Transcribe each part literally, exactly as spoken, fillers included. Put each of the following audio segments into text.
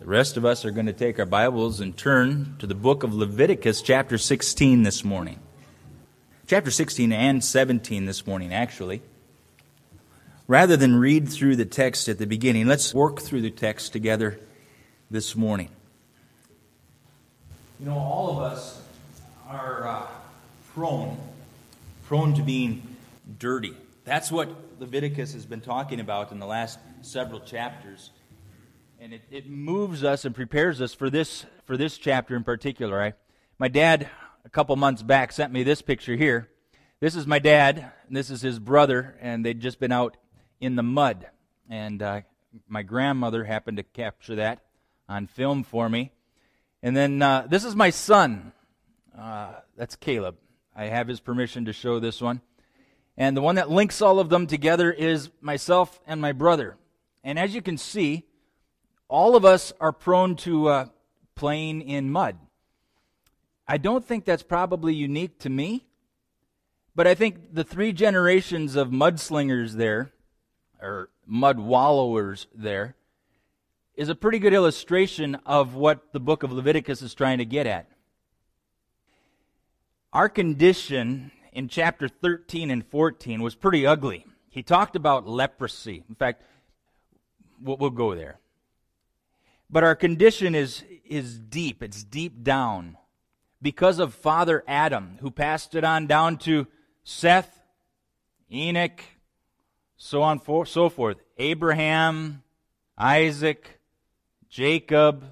rest of us are going to take our Bibles and turn to the book of Leviticus, chapter sixteen this morning. Chapter sixteen and seventeen this morning, actually. Rather than read through the text at the beginning, let's work through the text together this morning. You know, all of us are uh, prone, prone to being dirty. That's what Leviticus has been talking about in the last several chapters. And it, it moves us and prepares us for this for this chapter in particular. I, my dad, a couple months back, sent me this picture here. This is my dad, and this is his brother, and they'd just been out in the mud. And uh, my grandmother happened to capture that on film for me. And then uh, this is my son. Uh, that's Caleb. I have his permission to show this one. And the one that links all of them together is myself and my brother. And as you can see, all of us are prone to uh, playing in mud. I don't think that's probably unique to me, but I think the three generations of mudslingers there, or mud wallowers there, is a pretty good illustration of what the book of Leviticus is trying to get at. Our condition in chapter thirteen and fourteen was pretty ugly. He talked about leprosy. In fact, we'll, we'll go there. But our condition is, is deep. It's deep down because of Father Adam, who passed it on down to Seth, Enoch, so on for, so forth. Abraham, Isaac, Jacob,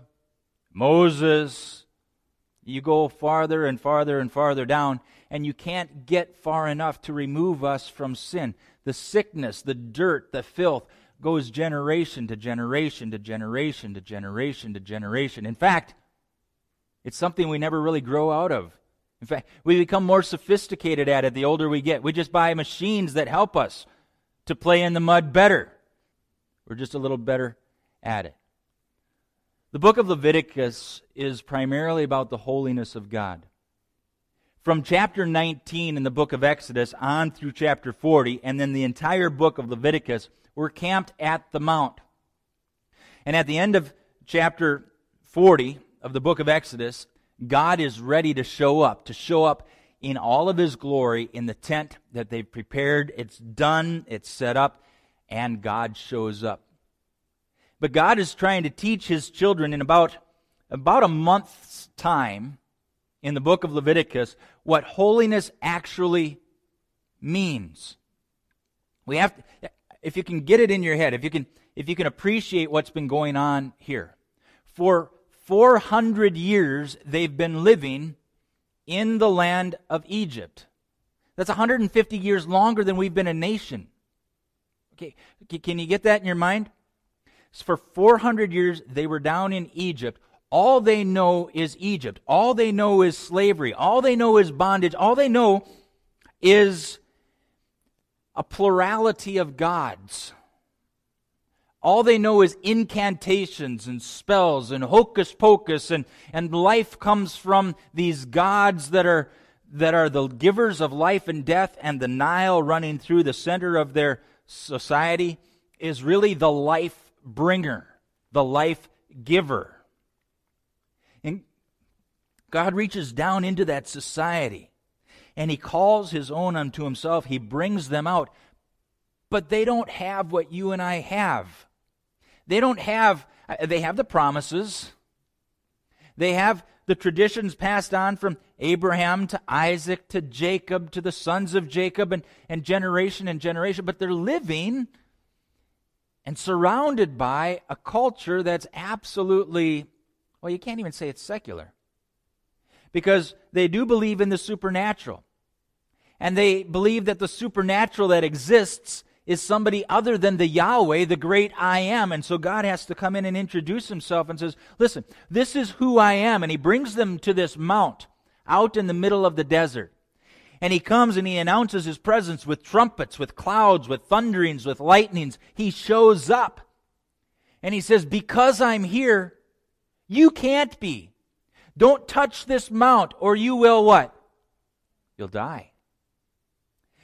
Moses. You go farther and farther and farther down, and you can't get far enough to remove us from sin. The sickness, the dirt, the filth goes generation to generation to generation to generation to generation. In fact, it's something we never really grow out of. In fact, we become more sophisticated at it the older we get. We just buy machines that help us to play in the mud better. We're just a little better at it. The book of Leviticus is primarily about the holiness of God. From chapter nineteen in the book of Exodus on through chapter forty, and then the entire book of Leviticus, we're camped at the Mount. And at the end of chapter forty of the book of Exodus, God is ready to show up, to show up in all of His glory in the tent that they've prepared. It's done, it's set up, and God shows up. But God is trying to teach His children in about, about a month's time in the book of Leviticus what holiness actually means. We have to, if you can get it in your head, if you can if you can appreciate what's been going on here. For four hundred years they've been living in the land of Egypt. That's one hundred fifty years longer than we've been a nation. Okay, can you get that in your mind? So for four hundred years they were down in Egypt. All they know is Egypt. All they know is slavery. All they know is bondage. All they know is a plurality of gods. All they know is incantations and spells and hocus pocus, and, and life comes from these gods that are, that are the givers of life and death, and the Nile running through the center of their society is really the life bringer, the life giver. And God reaches down into that society, and He calls His own unto Himself. He brings them out. But they don't have what you and I have. They don't have, they have the promises. They have the traditions passed on from Abraham to Isaac to Jacob to the sons of Jacob and, and generation and generation. But they're living and surrounded by a culture that's absolutely, well, you can't even say it's secular. Because they do believe in the supernatural. And they believe that the supernatural that exists is somebody other than the Yahweh, the great I Am. And so God has to come in and introduce Himself and says, listen, this is who I am. And He brings them to this mount out in the middle of the desert. And He comes and He announces His presence with trumpets, with clouds, with thunderings, with lightnings. He shows up. And He says, because I'm here, you can't be. Don't touch this mount or you will what? You'll die.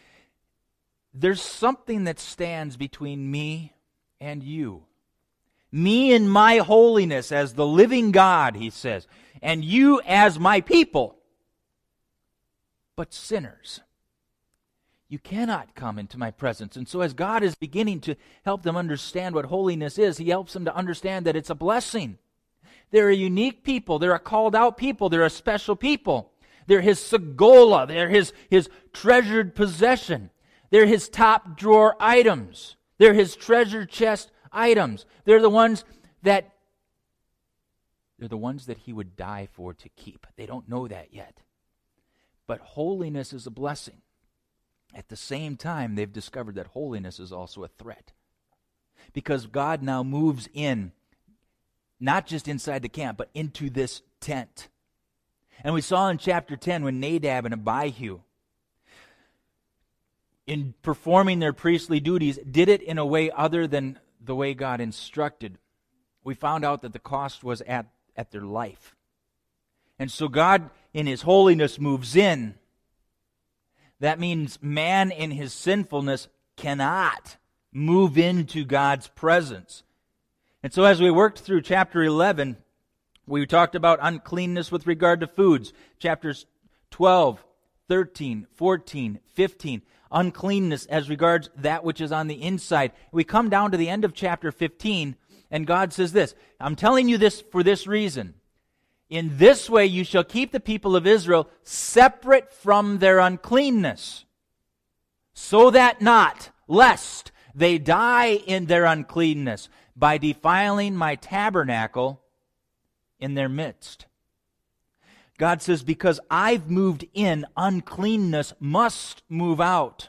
There's something that stands between me and you. Me and my holiness as the living God, he says, and you as my people, but sinners. You cannot come into my presence. And so as God is beginning to help them understand what holiness is, he helps them to understand that it's a blessing. They're a unique people. They're a called out people. They're a special people. They're his segola. They're his, his treasured possession. They're his top drawer items. They're his treasure chest items. They're the ones that they're the ones that he would die for to keep. They don't know that yet. But holiness is a blessing. At the same time, they've discovered that holiness is also a threat. Because God now moves in, not just inside the camp, but into this tent. And we saw in chapter ten when Nadab and Abihu, in performing their priestly duties, did it in a way other than the way God instructed. We found out that the cost was at, at their life. And so God, in his holiness, moves in. That means man in his sinfulness cannot move into God's presence. And so as we worked through chapter eleven, we talked about uncleanness with regard to foods. Chapters twelve, thirteen, fourteen, fifteen. Uncleanness as regards that which is on the inside. We come down to the end of chapter fifteen, and God says this, I'm telling you this for this reason. In this way you shall keep the people of Israel separate from their uncleanness, so that not, lest they die in their uncleanness by defiling my tabernacle in their midst. God says, because I've moved in, uncleanness must move out.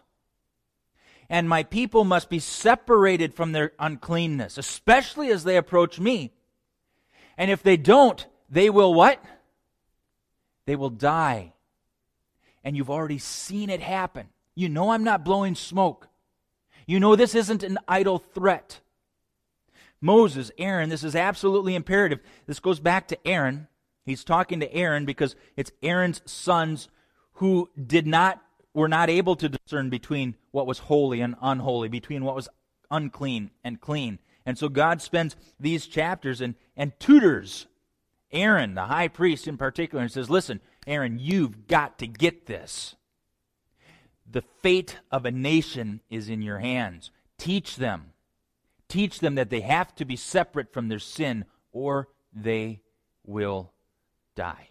And my people must be separated from their uncleanness, especially as they approach me. And if they don't, they will what? They will die. And you've already seen it happen. You know I'm not blowing smoke. You know this isn't an idle threat. Moses, Aaron, this is absolutely imperative. This goes back to Aaron. He's talking to Aaron because it's Aaron's sons who did not, were not able to discern between what was holy and unholy, between what was unclean and clean. And so God spends these chapters and, and tutors Aaron, the high priest in particular, and says, listen, Aaron, you've got to get this. The fate of a nation is in your hands. Teach them. Teach them that they have to be separate from their sin or they will die.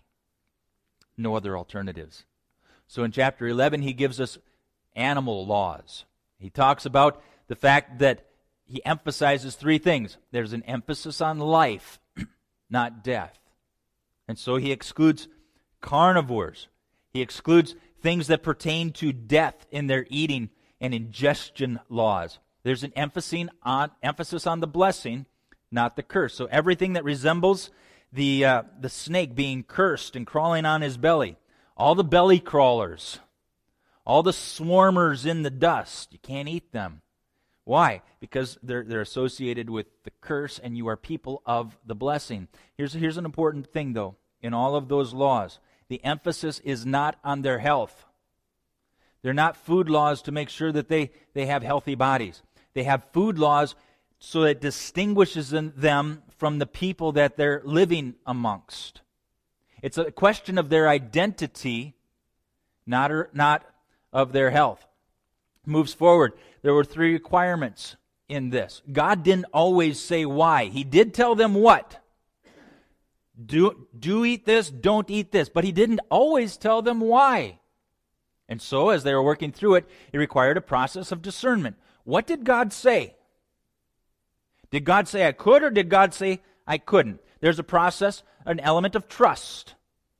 No other alternatives. So in chapter eleven, he gives us animal laws. He talks about the fact that he emphasizes three things. There's an emphasis on life, not death. And so he excludes carnivores. He excludes things that pertain to death in their eating and ingestion laws. There's an emphasis on, emphasis on the blessing, not the curse. So everything that resembles the, uh, the snake being cursed and crawling on his belly, all the belly crawlers, all the swarmers in the dust, you can't eat them. Why? Because they're, they're associated with the curse, and you are people of the blessing. Here's, here's an important thing, though, in all of those laws. The emphasis is not on their health. They're not food laws to make sure that they, they have healthy bodies. They have food laws so it distinguishes them from the people that they're living amongst. It's a question of their identity, not, not of their health. Moves forward. There were three requirements in this. God didn't always say why. He did tell them what. Do, do eat this, don't eat this. But he didn't always tell them why. And so, as they were working through it, it required a process of discernment. What did God say? Did God say I could, or did God say I couldn't? There's a process, an element of trust.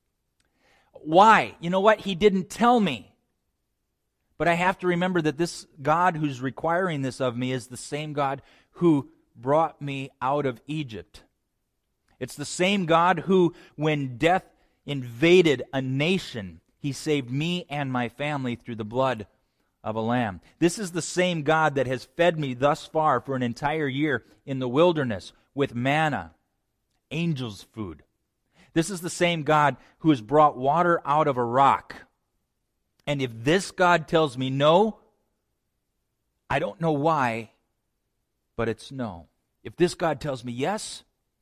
Why? You know what? He didn't tell me. But I have to remember that this God who's requiring this of me is the same God who brought me out of Egypt. It's the same God who, when death invaded a nation, he saved me and my family through the blood of a lamb. This is the same God that has fed me thus far for an entire year in the wilderness with manna, angels' food. This is the same God who has brought water out of a rock. And if this God tells me no, I don't know why, but it's no. If this God tells me yes,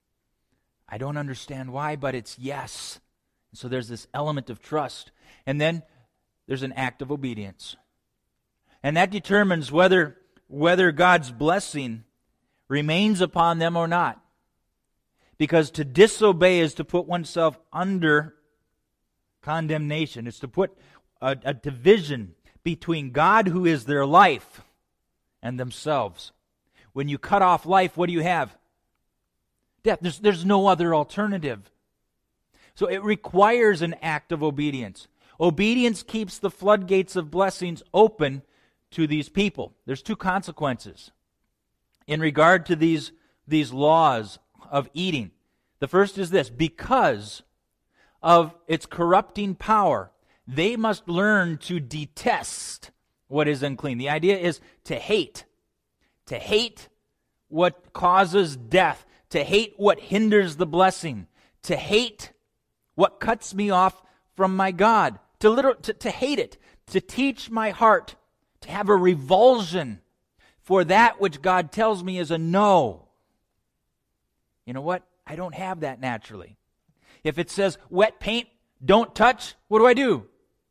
I don't understand why, but it's yes. So there's this element of trust. And then there's an act of obedience. And that determines whether, whether God's blessing remains upon them or not. Because to disobey is to put oneself under condemnation. It's to put a, a division between God, who is their life, and themselves. When you cut off life, what do you have? Death. There's, there's no other alternative. So it requires an act of obedience. Obedience keeps the floodgates of blessings open to these people. There's two consequences in regard to these, these laws of eating. The first is this: because of its corrupting power, they must learn to detest what is unclean. The idea is to hate. To hate what causes death. To hate what hinders the blessing. To hate what cuts me off from my God. To, literally, to, to hate it. To teach my heart to have a revulsion for that which God tells me is a no. You know what? I don't have that naturally. If it says wet paint, don't touch, what do I do?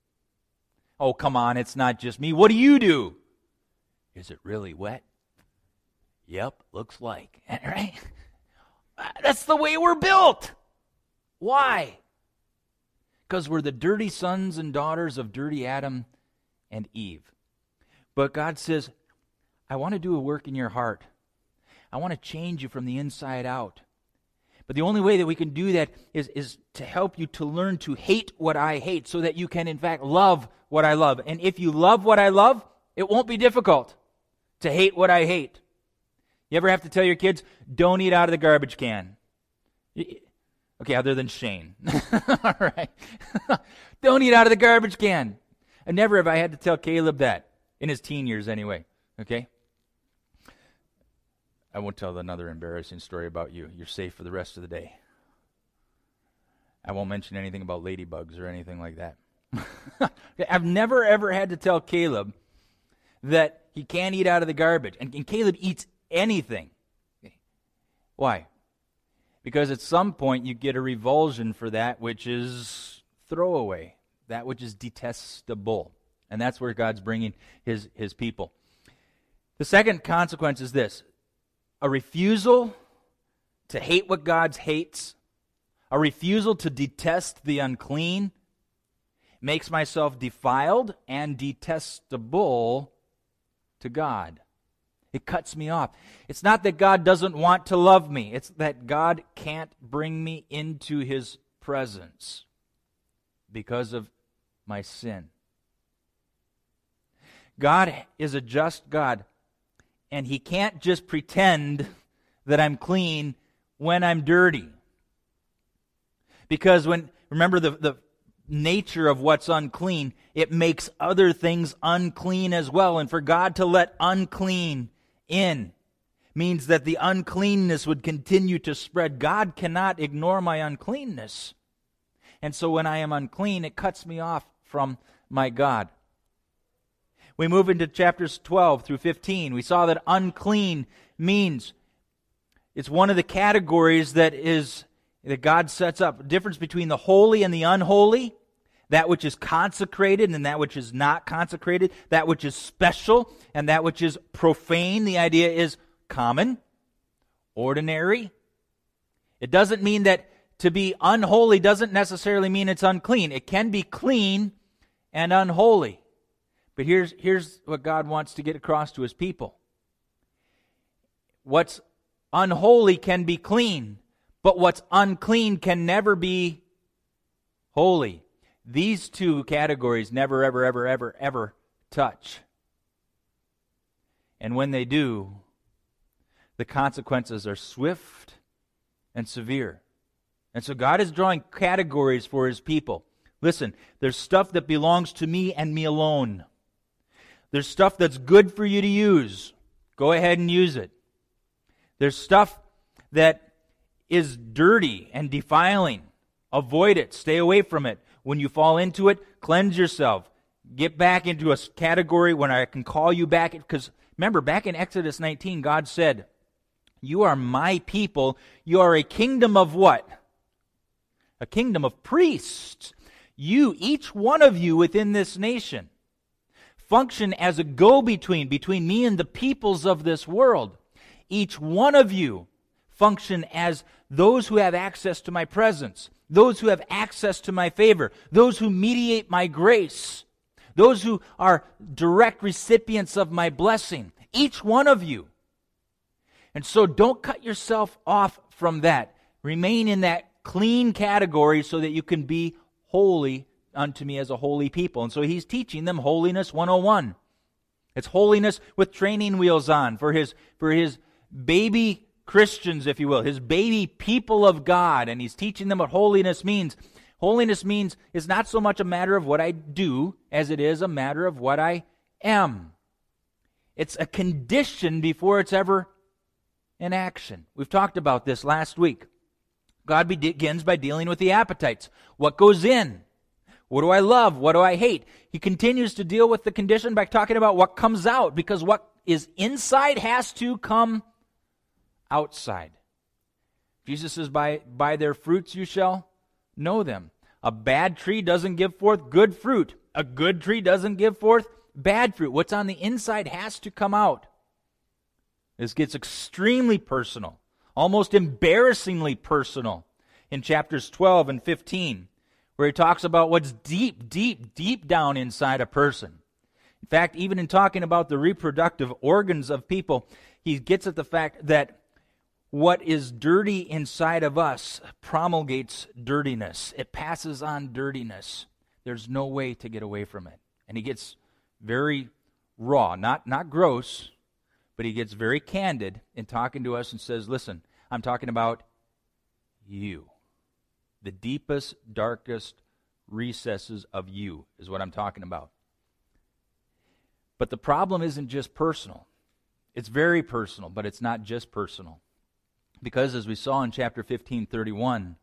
Oh, come on, it's not just me. What do you do? Is it really wet? Yep, looks like. Right? That's the way we're built. Why? Because we're the dirty sons and daughters of dirty Adam and Eve. But God says, I want to do a work in your heart. I want to change you from the inside out. But the only way that we can do that is, is to help you to learn to hate what I hate, so that you can, in fact, love what I love. And if you love what I love, it won't be difficult to hate what I hate. You ever have to tell your kids, don't eat out of the garbage can? Okay, other than Shane. All right. Don't eat out of the garbage can. And never have I had to tell Caleb that, in his teen years anyway. Okay? I won't tell another embarrassing story about you. You're safe for the rest of the day. I won't mention anything about ladybugs or anything like that. Okay, I've never ever had to tell Caleb that he can't eat out of the garbage. And, and Caleb eats anything. Okay. Why? Because at some point you get a revulsion for that which is throwaway, that which is detestable. And that's where God's bringing his, his people. The second consequence is this: a refusal to hate what God hates, a refusal to detest the unclean, makes myself defiled and detestable to God. It cuts me off. It's not that God doesn't want to love me. It's that God can't bring me into his presence because of my sin. God is a just God, and he can't just pretend that I'm clean when I'm dirty. Because when, remember the, the nature of what's unclean, it makes other things unclean as well. And for God to let unclean in means that the uncleanness would continue to spread. God cannot ignore my uncleanness. And so when I am unclean, it cuts me off from my God. We move into chapters twelve through fifteen. We saw that unclean means, it's one of the categories that is that God sets up. A difference between the holy and the unholy, that which is consecrated and that which is not consecrated, that which is special and that which is profane. The idea is common, ordinary. It doesn't mean that to be unholy doesn't necessarily mean it's unclean. It can be clean and unholy. But here's, here's what God wants to get across to his people. What's unholy can be clean, but what's unclean can never be holy. These two categories never, ever, ever, ever, ever touch. And when they do, the consequences are swift and severe. And so God is drawing categories for his people. Listen, there's stuff that belongs to me and me alone. There's stuff that's good for you to use. Go ahead and use it. There's stuff that is dirty and defiling. Avoid it. Stay away from it. When you fall into it, cleanse yourself. Get back into a category when I can call you back. Because remember, back in Exodus nineteen, God said, You are my people. You are a kingdom of what? A kingdom of priests. You, each one of you within this nation, function as a go-between between me and the peoples of this world. Each one of you function as those who have access to my presence, those who have access to my favor, those who mediate my grace, those who are direct recipients of my blessing. Each one of you. And so don't cut yourself off from that. Remain in that clean category so that you can be holy unto me as a holy people. And so he's teaching them Holiness one oh one. It's holiness with training wheels on for his, for his baby Christians, if you will, his baby people of God. And he's teaching them what holiness means. Holiness means is not so much a matter of what I do as it is a matter of what I am. It's a condition before it's ever in action. We've talked about this last week. God begins by dealing with the appetites. What goes in? What do I love? What do I hate? He continues to deal with the condition by talking about what comes out, because what is inside has to come outside. Jesus says, by, by their fruits you shall know them. A bad tree doesn't give forth good fruit. A good tree doesn't give forth bad fruit. What's on the inside has to come out. This gets extremely personal, almost embarrassingly personal in chapters twelve and fifteen, where he talks about what's deep, deep, deep down inside a person. In fact, even in talking about the reproductive organs of people, he gets at the fact that what is dirty inside of us promulgates dirtiness. It passes on dirtiness. There's no way to get away from it. And he gets very raw, not, not gross, but he gets very candid in talking to us and says, listen, I'm talking about you. The deepest, darkest recesses of you is what I'm talking about. But the problem isn't just personal. It's very personal, but it's not just personal. Because as we saw in chapter fifteen thirty-one,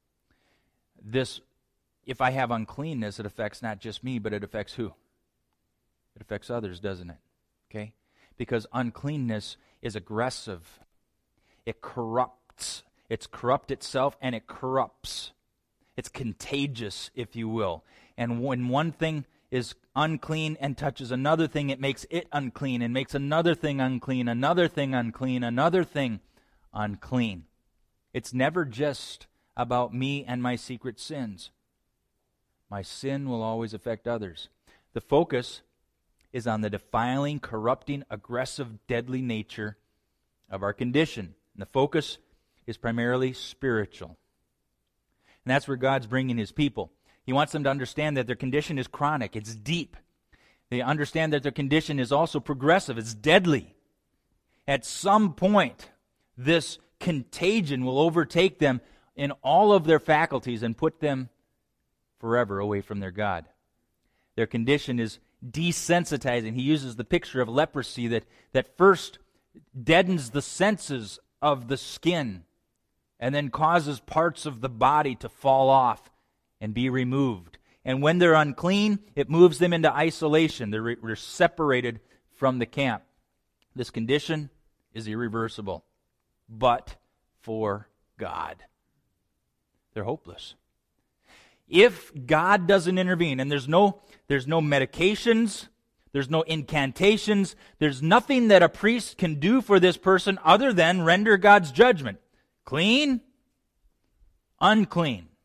this, if I have uncleanness, it affects not just me, but it affects who? It affects others, doesn't it? Okay? Because uncleanness is aggressive. It corrupts. It's corrupt itself, and it corrupts. It's contagious, if you will. And when one thing is unclean and touches another thing, it makes it unclean, and makes another thing unclean, another thing unclean, another thing unclean. It's never just about me and my secret sins. My sin will always affect others. The focus is on the defiling, corrupting, aggressive, deadly nature of our condition. And the focus is primarily spiritual. And that's where God's bringing his people. He wants them to understand that their condition is chronic, it's deep. They understand that their condition is also progressive, it's deadly. At some point, this contagion will overtake them in all of their faculties and put them forever away from their God. Their condition is desensitizing. He uses the picture of leprosy that, that first deadens the senses of the skin and then causes parts of the body to fall off and be removed. And when they're unclean, it moves them into isolation. They're, re- they're separated from the camp. This condition is irreversible. But for God, they're hopeless. If God doesn't intervene, and there's no there's no medications, there's no incantations, there's nothing that a priest can do for this person other than render God's judgment. Clean, unclean.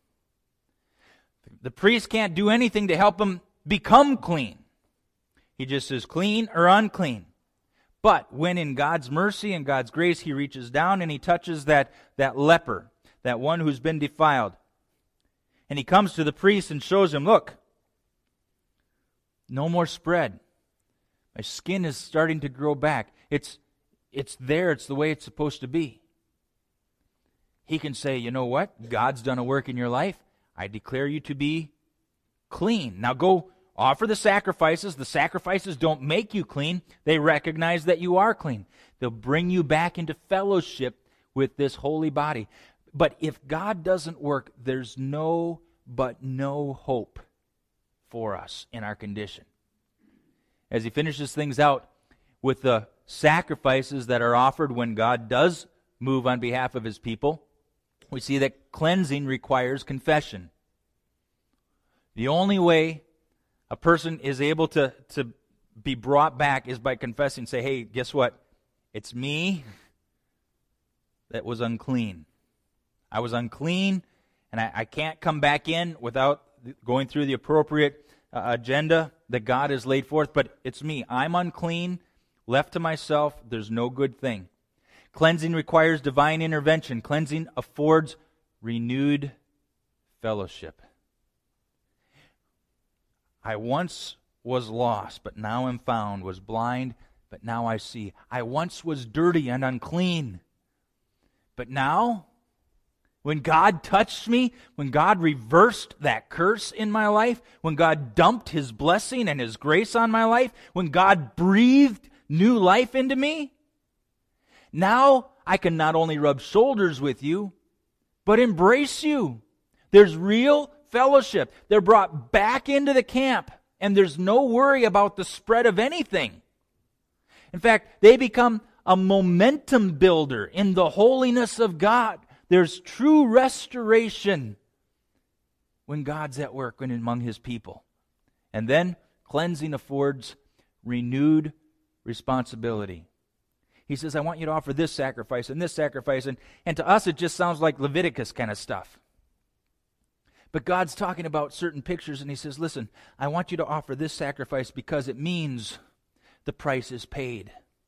The priest can't do anything to help him become clean. He just says clean or unclean. But when in God's mercy and God's grace, he reaches down and he touches that, that leper, that one who's been defiled. And he comes to the priest and shows him, look, no more spread. My skin is starting to grow back. It's, it's there. It's the way it's supposed to be. He can say, you know what? God's done a work in your life. I declare you to be clean. Now go offer the sacrifices. The sacrifices don't make you clean. They recognize that you are clean. They'll bring you back into fellowship with this holy body. But if God doesn't work, there's no but no hope for us in our condition. As he finishes things out with the sacrifices that are offered when God does move on behalf of his people, we see that cleansing requires confession. The only way a person is able to, to be brought back is by confessing, say, hey, guess what? It's me that was unclean. I was unclean, and I, I can't come back in without going through the appropriate uh, agenda that God has laid forth, but it's me. I'm unclean. Left to myself, there's no good thing. Cleansing requires divine intervention. Cleansing affords renewed fellowship. I once was lost, but now am found, was blind, but now I see. I once was dirty and unclean, but now, when God touched me, when God reversed that curse in my life, when God dumped His blessing and His grace on my life, when God breathed new life into me, now I can not only rub shoulders with you, but embrace you. There's real fellowship. They're brought back into the camp, and there's no worry about the spread of anything. In fact, they become a momentum builder in the holiness of God. There's true restoration when God's at work and among His people. And then cleansing affords renewed responsibility. He says, I want you to offer this sacrifice and this sacrifice. And, and to us, it just sounds like Leviticus kind of stuff. But God's talking about certain pictures, and He says, listen, I want you to offer this sacrifice because it means the price is paid.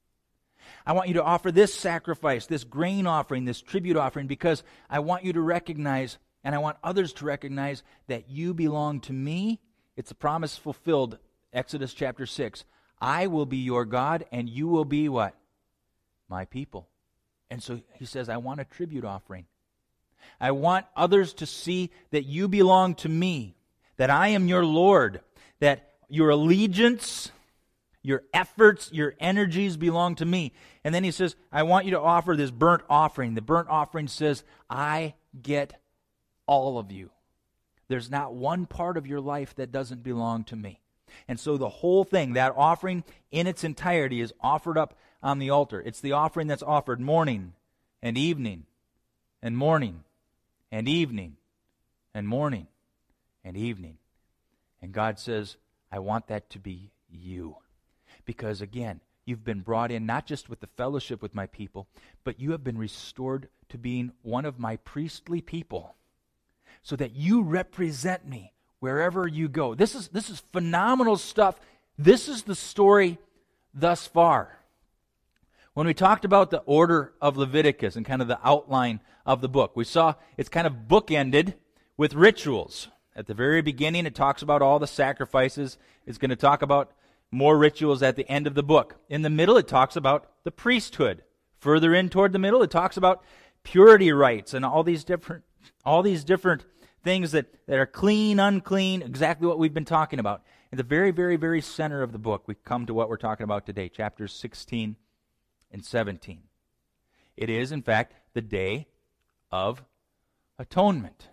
I want you to offer this sacrifice, this grain offering, this tribute offering, because I want you to recognize, and I want others to recognize, that you belong to me. It's a promise fulfilled, Exodus chapter six. I will be your God, and you will be what? My people. And so He says, I want a tribute offering. I want others to see that you belong to me, that I am your Lord, that your allegiance, your efforts, your energies belong to me. And then He says, I want you to offer this burnt offering. The burnt offering says, I get all of you. There's not one part of your life that doesn't belong to me. And so the whole thing, that offering in its entirety, is offered up on the altar. It's the offering that's offered morning and evening and morning and evening and morning and evening. And God says, I want that to be you. Because again, you've been brought in not just with the fellowship with my people, but you have been restored to being one of my priestly people, so that you represent me wherever you go. This is, this is phenomenal stuff. This is the story thus far. When we talked about the order of Leviticus and kind of the outline of the book, we saw it's kind of bookended with rituals. At the very beginning, it talks about all the sacrifices. It's going to talk about more rituals at the end of the book. In the middle, it talks about the priesthood. Further in toward the middle, it talks about purity rites and all these different, all these different things that, that are clean, unclean, exactly what we've been talking about. In the very, very, very center of the book, we come to what we're talking about today, chapters sixteen and seventeen. It is, in fact, the Day of Atonement.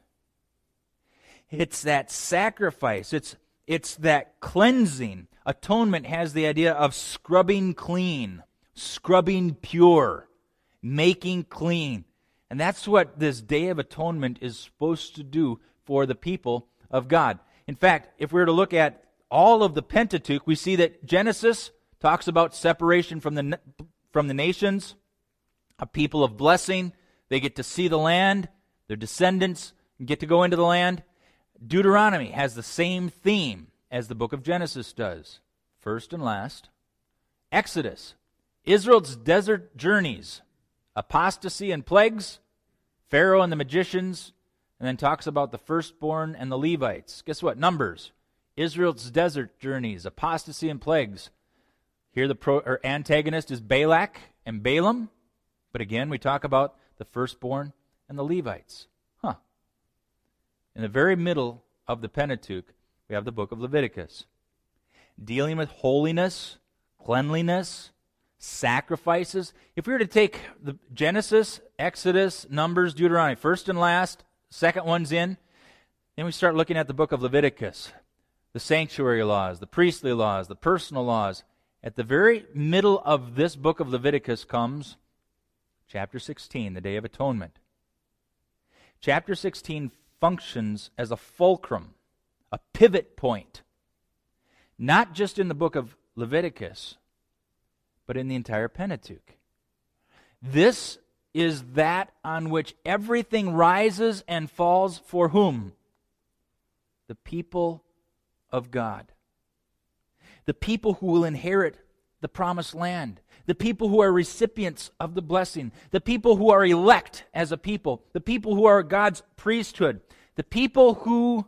It's that sacrifice. It's, it's that cleansing. Atonement has the idea of scrubbing clean, scrubbing pure, making clean. And that's what this Day of Atonement is supposed to do for the people of God. In fact, if we were to look at all of the Pentateuch, we see that Genesis talks about separation from the, from the nations, a people of blessing. They get to see the land. Their descendants get to go into the land. Deuteronomy has the same theme as the book of Genesis does. First and last. Exodus, Israel's desert journeys, apostasy and plagues, Pharaoh and the magicians, and then talks about the firstborn and the Levites. Guess what? Numbers, Israel's desert journeys, apostasy and plagues. Here the pro, or antagonist is Balak and Balaam, but again we talk about the firstborn and the Levites. Huh. In the very middle of the Pentateuch, we have the book of Leviticus, dealing with holiness, cleanliness, sacrifices. If we were to take the Genesis, Exodus, Numbers, Deuteronomy, first and last, second one's in, then we start looking at the book of Leviticus, the sanctuary laws, the priestly laws, the personal laws. At the very middle of this book of Leviticus comes Chapter sixteen, the Day of Atonement. Chapter sixteen functions as a fulcrum, a pivot point, not just in the book of Leviticus, but in the entire Pentateuch. This is that on which everything rises and falls for whom? The people of God. The people who will inherit the promised land. The people who are recipients of the blessing. The people who are elect as a people. The people who are God's priesthood. The people who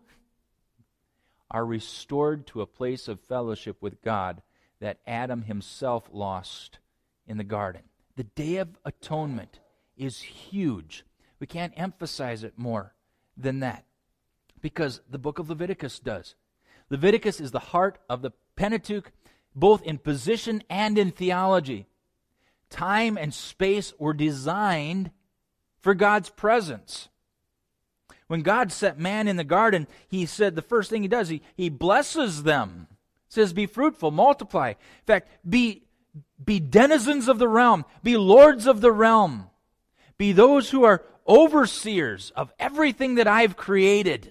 are restored to a place of fellowship with God that Adam himself lost in the garden. The Day of Atonement is huge. We can't emphasize it more than that, because the book of Leviticus does. Leviticus is the heart of the Pentateuch, both in position and in theology. Time and space were designed for God's presence. When God set man in the garden, he said the first thing he does, he, he blesses them. He says, be fruitful, multiply. In fact, be, be denizens of the realm, be lords of the realm, be those who are overseers of everything that I've created.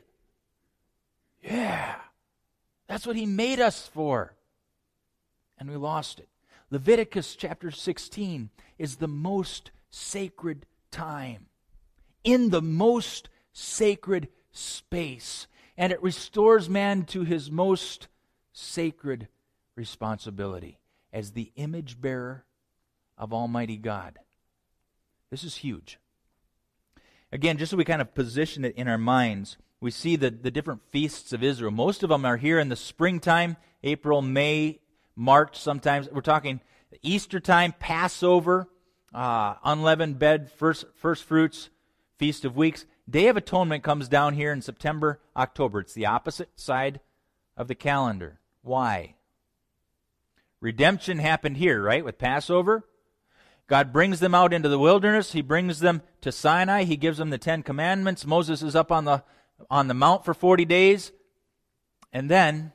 Yeah, that's what he made us for. And we lost it. Leviticus chapter sixteen is the most sacred time, in the most sacred space, and it restores man to his most sacred responsibility as the image bearer of Almighty God. This is huge. Again, just so we kind of position it in our minds, we see the, the different feasts of Israel. Most of them are here in the springtime, April, May, March sometimes. We're talking Easter time, Passover, uh, unleavened bread, first, first fruits, Feast of Weeks. Day of Atonement comes down here in September, October. It's the opposite side of the calendar. Why? Redemption happened here, right, with Passover. God brings them out into the wilderness. He brings them to Sinai. He gives them the Ten Commandments. Moses is up on the on the mount for forty days. And then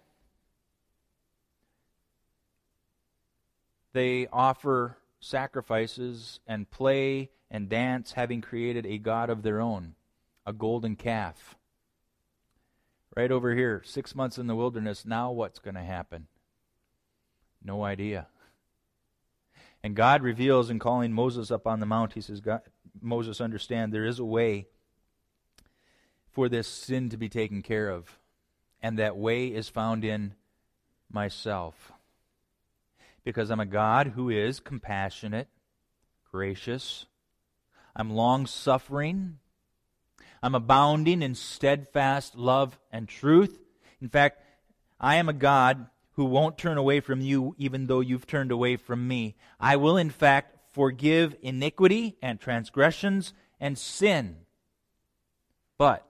they offer sacrifices and play and dance, having created a god of their own, a golden calf. Right over here, six months in the wilderness, now what's going to happen? No idea. And God reveals in calling Moses up on the mount, he says, God, Moses, understand there is a way for this sin to be taken care of. And that way is found in myself. Because I'm a God who is compassionate, gracious. I'm long-suffering. I'm abounding in steadfast love and truth. In fact, I am a God who won't turn away from you even though you've turned away from me. I will, in fact, forgive iniquity and transgressions and sin. But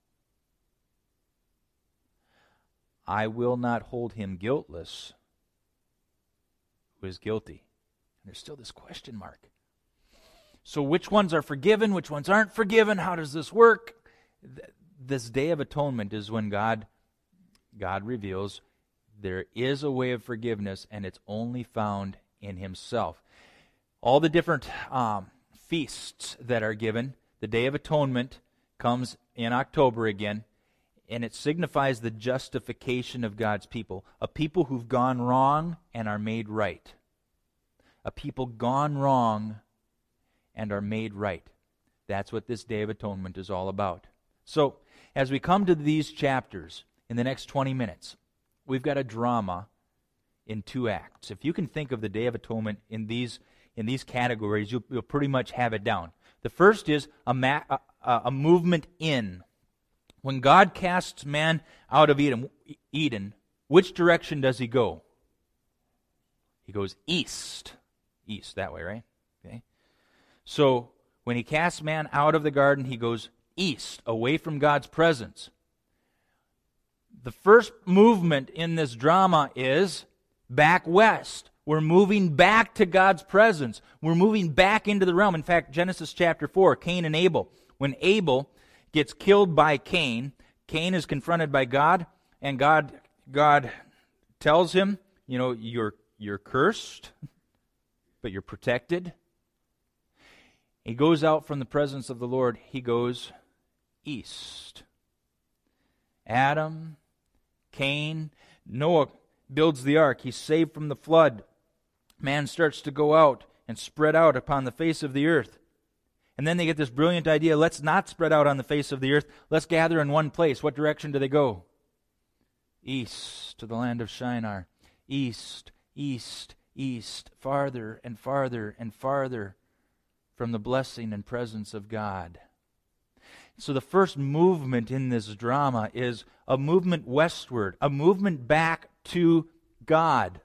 I will not hold him guiltless who is guilty. And there's still this question mark. So which ones are forgiven? Which ones aren't forgiven? How does this work? This Day of Atonement is when God, God reveals there is a way of forgiveness, and it's only found in himself. All the different um, feasts that are given, the Day of Atonement comes in October again, and it signifies the justification of God's people, a people who've gone wrong and are made right. A people gone wrong and are made right. That's what this Day of Atonement is all about. So, as we come to these chapters in the next twenty minutes, we've got a drama in two acts. If you can think of the Day of Atonement in these in these categories, you'll, you'll pretty much have it down. The first is a, ma- a, a movement in. When God casts man out of Eden, Eden, which direction does he go? He goes east. East, that way, right? Okay. So, when he casts man out of the garden, he goes east, away from God's presence. The first movement in this drama is back west. We're moving back to God's presence. We're moving back into the realm. In fact, Genesis chapter four, Cain and Abel. When Abel gets killed by Cain, Cain is confronted by God, and God God tells him, you know, you're you're cursed, but you're protected. He goes out from the presence of the Lord. He goes east. Adam, Cain, Noah builds the ark. He's saved from the flood. Man starts to go out and spread out upon the face of the earth. And then they get this brilliant idea, let's not spread out on the face of the earth. Let's gather in one place. What direction do they go? East, to the land of Shinar. East, east, east, farther and farther and farther from the blessing and presence of God. So the first movement in this drama is a movement westward, a movement back to God.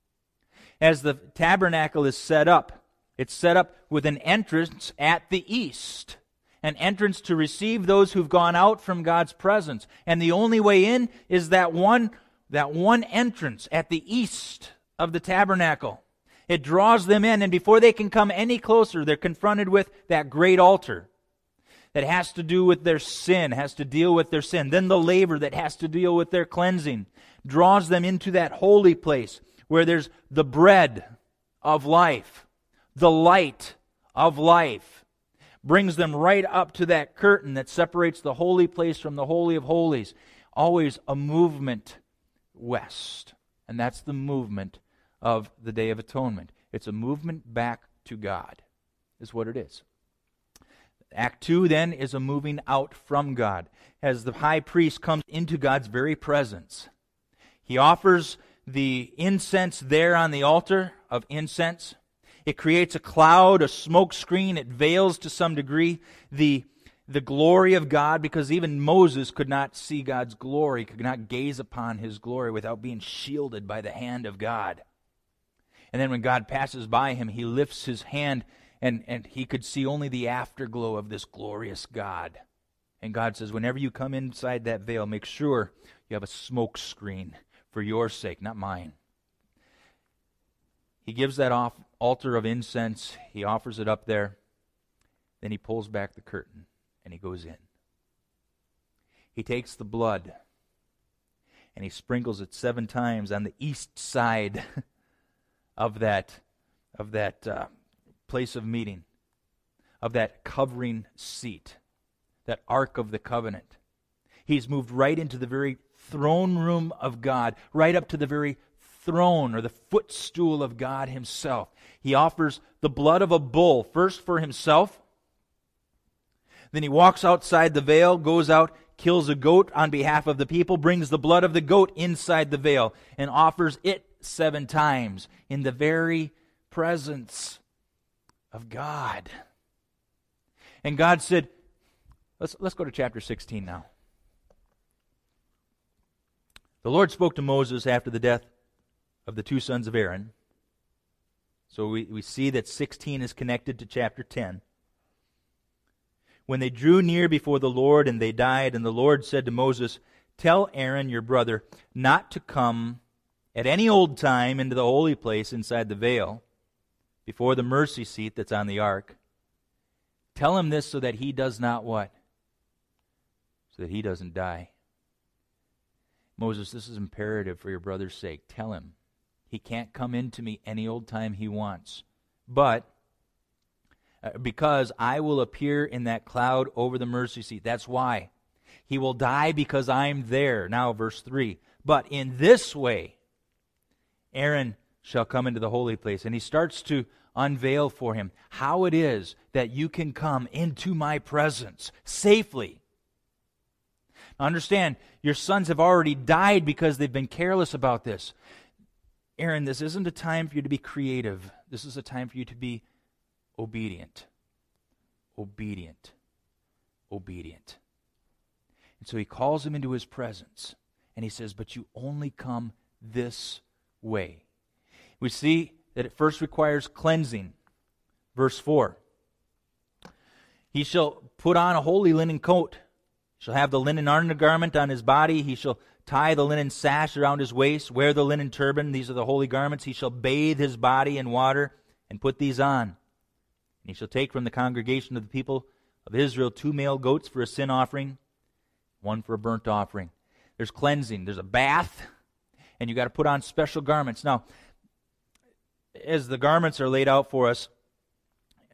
As the tabernacle is set up, it's set up with an entrance at the east, an entrance to receive those who've gone out from God's presence. And the only way in is that one, that one entrance at the east of the tabernacle. It draws them in, and before they can come any closer, they're confronted with that great altar that has to do with their sin, has to deal with their sin. Then the laver that has to deal with their cleansing draws them into that holy place where there's the bread of life, the light of life. Brings them right up to that curtain that separates the holy place from the Holy of Holies. Always a movement west. And that's the movement of the Day of Atonement. It's a movement back to God, is what it is. Act two, then, is a moving out from God. As the high priest comes into God's very presence, he offers the incense there on the altar of incense. It creates a cloud, a smoke screen. It veils to some degree the, the glory of God, because even Moses could not see God's glory, could not gaze upon His glory without being shielded by the hand of God. And then when God passes by him, he lifts his hand, and, and he could see only the afterglow of this glorious God. And God says, whenever you come inside that veil, make sure you have a smoke screen for your sake, not mine. He gives that off altar of incense. He offers it up there. Then he pulls back the curtain and he goes in. He takes the blood and he sprinkles it seven times on the east side of that, of that uh, place of meeting, of that covering seat, that Ark of the Covenant. He's moved right into the very throne room of God, right up to the very throne or the footstool of God himself. He offers the blood of a bull, first for himself. Then he walks outside the veil, goes out, kills a goat on behalf of the people, brings the blood of the goat inside the veil, and offers it seven times in the very presence of God. And God said, let's, let's go to chapter sixteen now. The Lord spoke to Moses after the death of the two sons of Aaron. So we, we see that sixteen is connected to chapter ten. When they drew near before the Lord and they died, and the Lord said to Moses, tell Aaron your brother not to come at any old time into the holy place inside the veil, before the mercy seat that's on the ark. Tell him this so that he does not what? So that he doesn't die. Moses, this is imperative for your brother's sake. Tell him. He can't come into me any old time he wants. But, uh, because I will appear in that cloud over the mercy seat. That's why. He will die because I'm there. Now, verse three. But in this way, Aaron shall come into the holy place. And he starts to unveil for him how it is that you can come into my presence safely. Now understand, your sons have already died because they've been careless about this. Aaron, this isn't a time for you to be creative. This is a time for you to be obedient. Obedient. Obedient. And so he calls him into his presence. And he says, but you only come this way. We see that it first requires cleansing. Verse four. He shall put on a holy linen coat. He shall have the linen undergarment on his body. He shall tie the linen sash around his waist. Wear the linen turban. These are the holy garments. He shall bathe his body in water and put these on. And he shall take from the congregation of the people of Israel two male goats for a sin offering, one for a burnt offering. There's cleansing. There's a bath. And you got to put on special garments. Now, as the garments are laid out for us,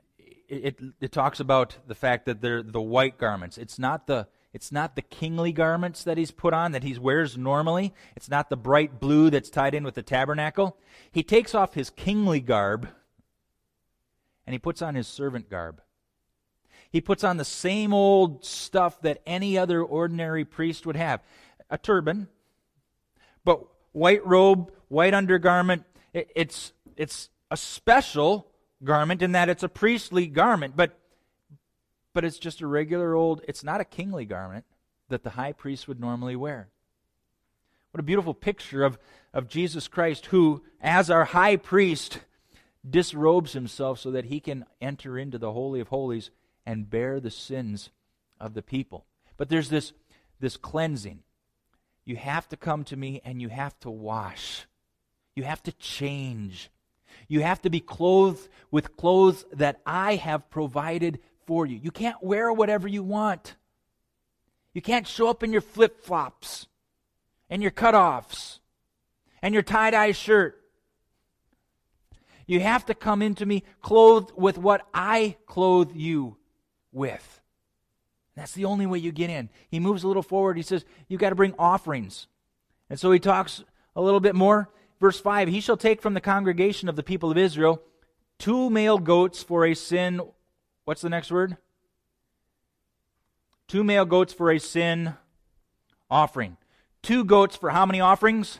it, it talks about the fact that they're the white garments. It's not the it's not the kingly garments that he's put on, that he wears normally. It's not the bright blue that's tied in with the tabernacle. He takes off his kingly garb and he puts on his servant garb. He puts on the same old stuff that any other ordinary priest would have. A turban, but white robe, white undergarment. It, it's it's a special garment in that it's a priestly garment, but but it's just a regular old, it's not a kingly garment that the high priest would normally wear. What a beautiful picture of, of Jesus Christ, who, as our high priest, disrobes himself so that he can enter into the Holy of Holies and bear the sins of the people. But there's this, this cleansing. You have to come to me and you have to wash. You have to change. You have to be clothed with clothes that I have provided for you. You can't wear whatever you want. You can't show up in your flip-flops and your cutoffs and your tie-dye shirt. You have to come into me clothed with what I clothe you with. That's the only way you get in. He moves a little forward. He says, you've got to bring offerings. And so he talks a little bit more. Verse five, he shall take from the congregation of the people of Israel two male goats for a sin. What's the next word? Two male goats for a sin offering. Two goats for how many offerings?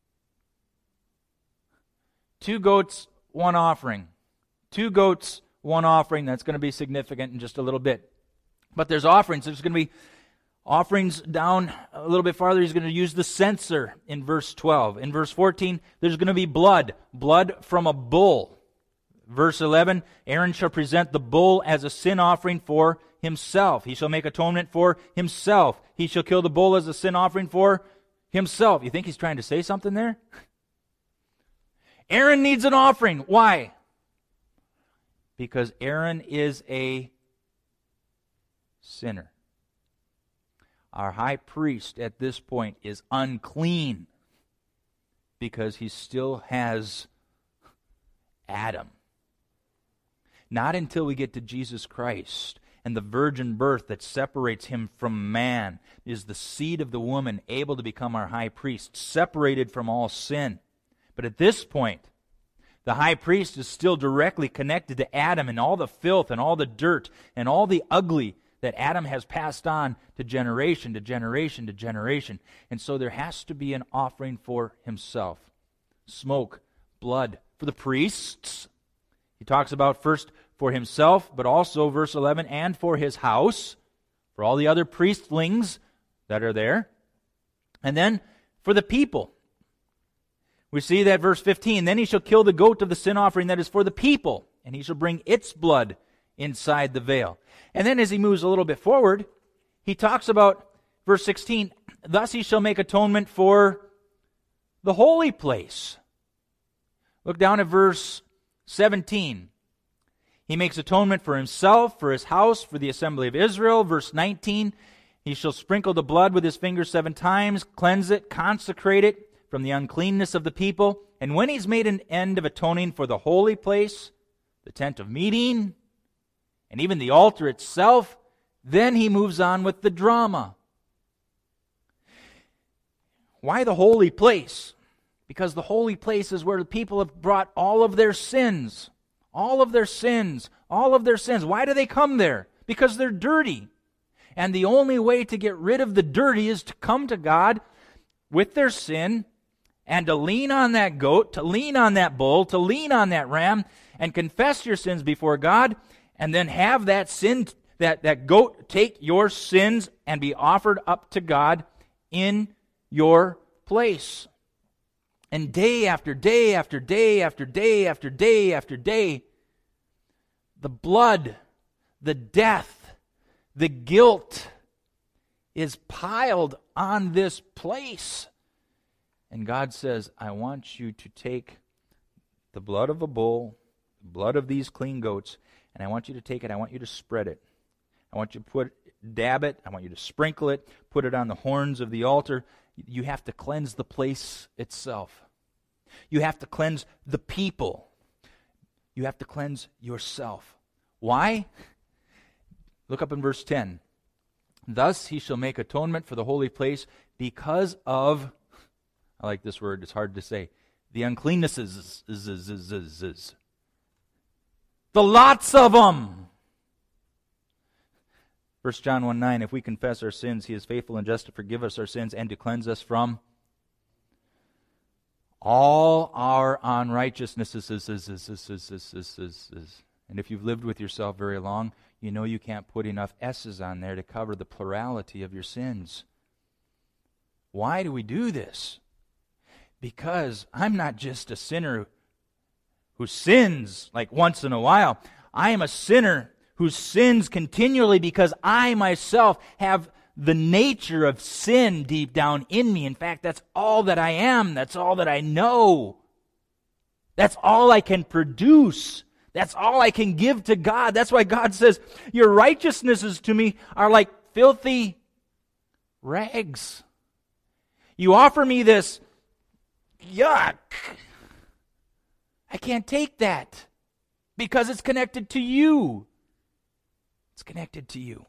Two goats, one offering. Two goats, one offering. That's going to be significant in just a little bit. But there's offerings. There's going to be offerings down a little bit farther. He's going to use the censer in verse twelve. In verse fourteen, there's going to be blood. Blood from a bull. Verse eleven, Aaron shall present the bull as a sin offering for himself. He shall make atonement for himself. He shall kill the bull as a sin offering for himself. You think he's trying to say something there? Aaron needs an offering. Why? Because Aaron is a sinner. Our high priest at this point is unclean because he still has Adam. Not until we get to Jesus Christ and the virgin birth that separates him from man is the seed of the woman able to become our high priest, separated from all sin. But at this point, the high priest is still directly connected to Adam and all the filth and all the dirt and all the ugly that Adam has passed on to generation to generation to generation. And so there has to be an offering for himself. Smoke, blood for the priests. He talks about first for himself, but also, verse eleven, and for his house, for all the other priestlings that are there. And then for the people. We see that verse fifteen, then he shall kill the goat of the sin offering that is for the people, and he shall bring its blood inside the veil. And then as he moves a little bit forward, he talks about verse sixteen, thus he shall make atonement for the holy place. Look down at verse seventeen. He makes atonement for himself, for his house, for the assembly of Israel. Verse nineteen, he shall sprinkle the blood with his finger seven times, cleanse it, consecrate it from the uncleanness of the people. And when he's made an end of atoning for the holy place, the tent of meeting, and even the altar itself, then he moves on with the drama. Why the holy place? Because the holy place is where the people have brought all of their sins. All of their sins. All of their sins. Why do they come there? Because they're dirty. And the only way to get rid of the dirty is to come to God with their sin and to lean on that goat, to lean on that bull, to lean on that ram, and confess your sins before God, and then have that sin, that, that goat take your sins and be offered up to God in your place. And day after day after day after day after day after day, the blood, the death, the guilt is piled on this place. And God says, I want you to take the blood of a bull, the blood of these clean goats, and I want you to take it, I want you to spread it. I want you to put, dab it, I want you to sprinkle it, put it on the horns of the altar. You have to cleanse the place itself. You have to cleanse the people. You have to cleanse yourself. Why? Look up in verse ten. Thus he shall make atonement for the holy place because of, I like this word, it's hard to say, the uncleannesses. The lots of them. First John one nine, if we confess our sins, he is faithful and just to forgive us our sins and to cleanse us from all our unrighteousnesses. And if you've lived with yourself very long, you know you can't put enough S's on there to cover the plurality of your sins. Why do we do this? Because I'm not just a sinner who sins like once in a while. I am a sinner who sins continually because I myself have the nature of sin deep down in me. In fact, that's all that I am. That's all that I know. That's all I can produce. That's all I can give to God. That's why God says, your righteousnesses to me are like filthy rags. You offer me this, yuck. I can't take that because it's connected to you. It's connected to you.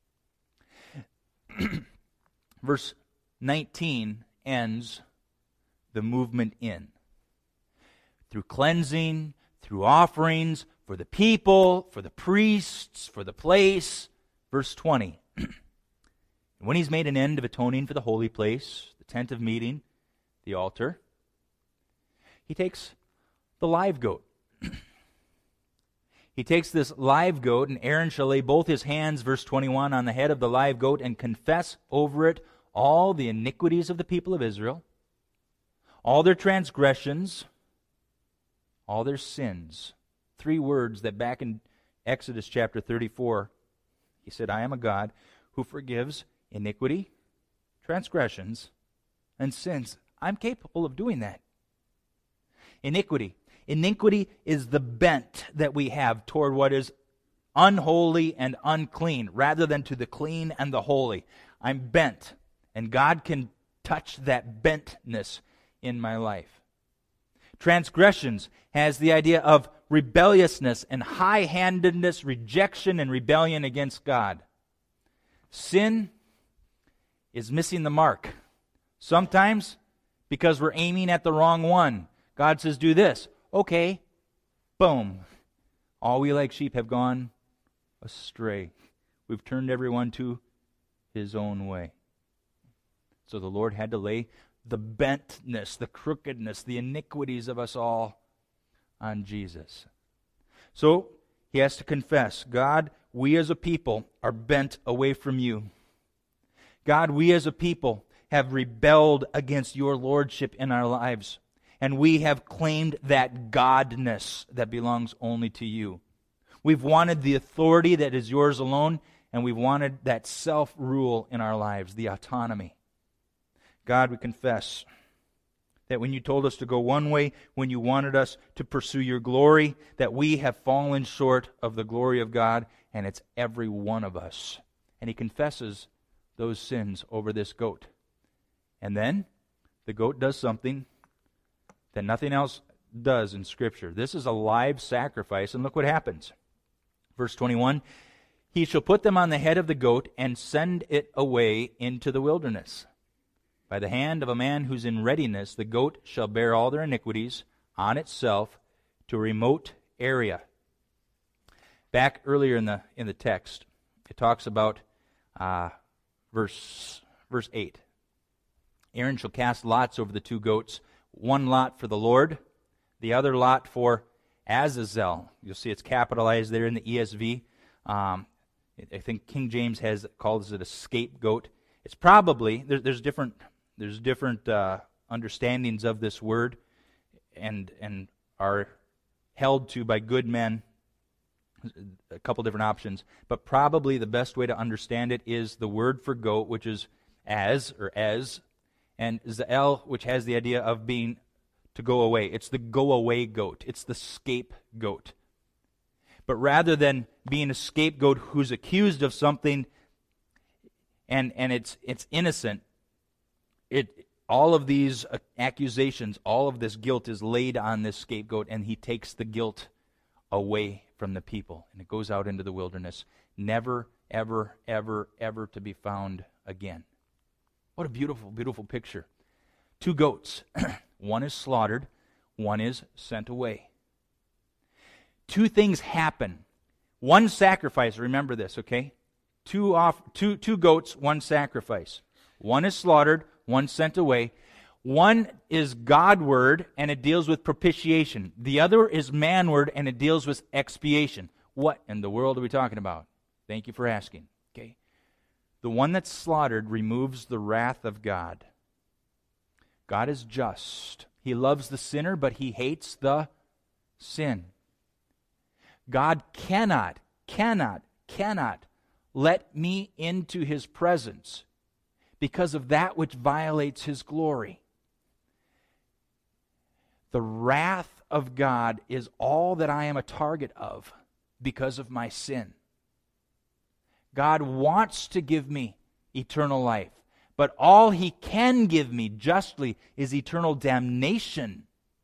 Verse nineteen ends the movement in. Through cleansing, through offerings, for the people, for the priests, for the place. Verse twenty. When he's made an end of atoning for the holy place, the tent of meeting, the altar, he takes the live goat. He takes this live goat, and Aaron shall lay both his hands, verse twenty-one, on the head of the live goat and confess over it all the iniquities of the people of Israel, all their transgressions, all their sins. Three words that back in Exodus chapter thirty-four, he said, I am a God who forgives iniquity, transgressions, and sins. I'm capable of doing that. Iniquity. Iniquity is the bent that we have toward what is unholy and unclean, rather than to the clean and the holy. I'm bent, and God can touch that bentness in my life. Transgressions has the idea of rebelliousness and high-handedness, rejection and rebellion against God. Sin is missing the mark. Sometimes because we're aiming at the wrong one. God says, do this. Okay, boom. All we like sheep have gone astray. We've turned everyone to his own way. So the Lord had to lay the bentness, the crookedness, the iniquities of us all on Jesus. So he has to confess, God, we as a people are bent away from you. God, we as a people have rebelled against your lordship in our lives. And we have claimed that godness that belongs only to you. We've wanted the authority that is yours alone, and we've wanted that self-rule in our lives, the autonomy. God, we confess that when you told us to go one way, when you wanted us to pursue your glory, that we have fallen short of the glory of God, and it's every one of us. And he confesses those sins over this goat. And then the goat does something that nothing else does in Scripture. This is a live sacrifice, and look what happens. Verse twenty-one, he shall put them on the head of the goat and send it away into the wilderness. By the hand of a man who's in readiness, the goat shall bear all their iniquities on itself to a remote area. Back earlier in the in the text, it talks about uh, verse verse eight. Aaron shall cast lots over the two goats, one lot for the Lord, the other lot for Azazel. You'll see it's capitalized there in the E S V. Um, I think King James has calls it a scapegoat. It's probably there, there's different there's different uh, understandings of this word, and and are held to by good men. A couple different options, but probably the best way to understand it is the word for goat, which is as or ez, and Zael, which has the idea of being to go away. It's the go away goat. It's the scapegoat. But rather than being a scapegoat who's accused of something and and it's it's innocent, it all of these accusations, all of this guilt is laid on this scapegoat, and he takes the guilt away from the people, and it goes out into the wilderness, never, ever, ever, ever to be found again. What a beautiful, beautiful picture. Two goats. One is slaughtered, one is sent away. Two things happen. One sacrifice, remember this, okay? Two off, two, two goats, one sacrifice. One is slaughtered, one sent away. One is Godward, and it deals with propitiation. The other is manward, and it deals with expiation. What in the world are we talking about? Thank you for asking. Okay. The one that's slaughtered removes the wrath of God. God is just. He loves the sinner, but he hates the sin. God cannot, cannot, cannot let me into his presence because of that which violates his glory. The wrath of God is all that I am a target of because of my sin. God wants to give me eternal life, but all he can give me justly is eternal damnation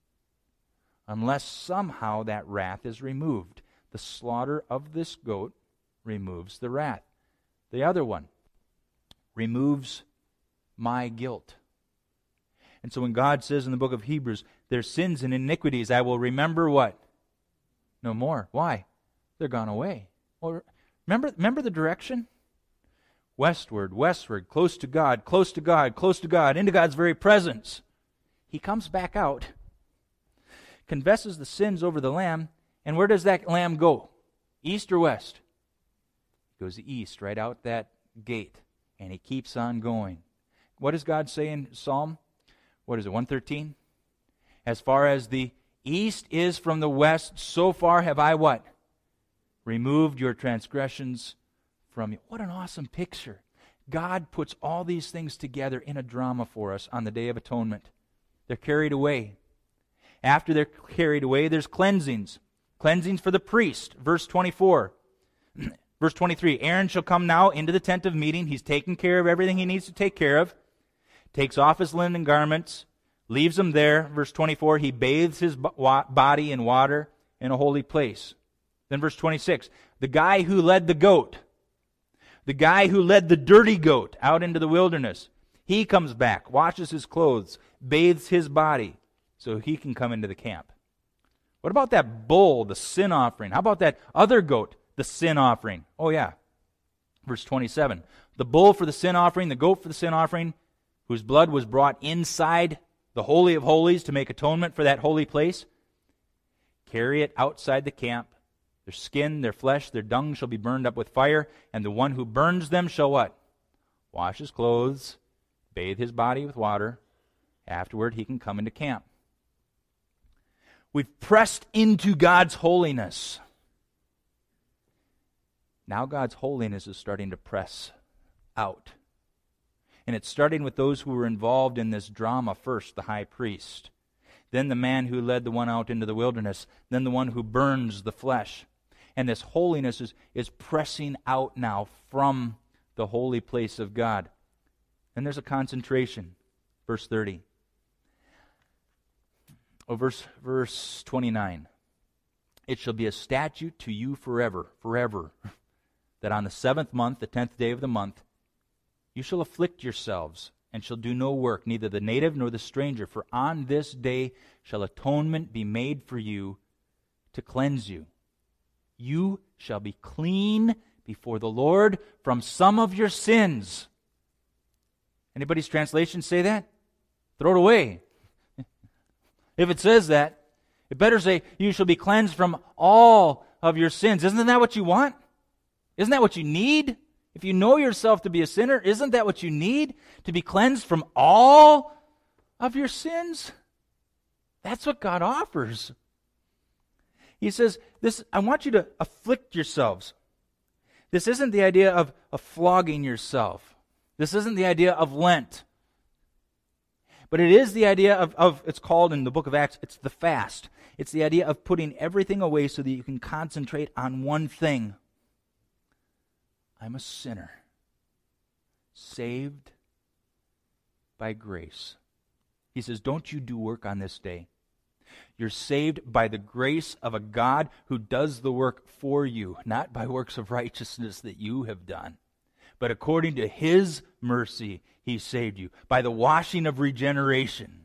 unless somehow that wrath is removed. The slaughter of this goat removes the wrath. The other one removes my guilt. And so when God says in the book of Hebrews, their sins and iniquities I will remember what? No more. Why? They're gone away. Well, remember, remember the direction? Westward, westward, close to God, close to God, close to God, into God's very presence. He comes back out, confesses the sins over the lamb, and where does that lamb go? East or west? He goes east, right out that gate, and he keeps on going. What does God say in Psalm? What is it, one thirteen? As far as the east is from the west, so far have I what? Removed your transgressions from you. What an awesome picture. God puts all these things together in a drama for us on the Day of Atonement. They're carried away. After they're carried away, there's cleansings. Cleansings for the priest. Verse twenty-four. Verse twenty-three. Aaron shall come now into the tent of meeting. He's taken care of everything he needs to take care of. Takes off his linen garments. Leaves them there. Verse twenty-four. He bathes his body in water in a holy place. Then verse twenty-six. The guy who led the goat. The guy who led the dirty goat out into the wilderness. He comes back. Washes his clothes. Bathes his body. So he can come into the camp. What about that bull, the sin offering? How about that other goat, the sin offering? Oh yeah. Verse twenty-seven. The bull for the sin offering, the goat for the sin offering, whose blood was brought inside the Holy of Holies to make atonement for that holy place. Carry it outside the camp. Their skin, their flesh, their dung shall be burned up with fire, and the one who burns them shall what? Wash his clothes, bathe his body with water. Afterward, he can come into camp. We've pressed into God's holiness. Now God's holiness is starting to press out. And it's starting with those who were involved in this drama first, the high priest. Then the man who led the one out into the wilderness. Then the one who burns the flesh. And this holiness is, is pressing out now from the holy place of God. And there's a concentration. Verse thirty. Oh, verse, verse twenty-nine. It shall be a statute to you forever, forever, that on the seventh month, the tenth day of the month, you shall afflict yourselves, and shall do no work, neither the native nor the stranger, for on this day shall atonement be made for you to cleanse you. You shall be clean before the Lord from some of your sins. Anybody's translation say that? Throw it away. If it says that, it better say, you shall be cleansed from all of your sins. Isn't that what you want? Isn't that what you need? If you know yourself to be a sinner, isn't that what you need? To be cleansed from all of your sins? That's what God offers. He says, "This I want you to afflict yourselves." This isn't the idea of, of flogging yourself. This isn't the idea of Lent. But it is the idea of, of, it's called in the book of Acts, it's the fast. It's the idea of putting everything away so that you can concentrate on one thing. I'm a sinner, saved by grace. He says, don't you do work on this day. You're saved by the grace of a God who does the work for you, not by works of righteousness that you have done, but according to His mercy, He saved you. By the washing of regeneration,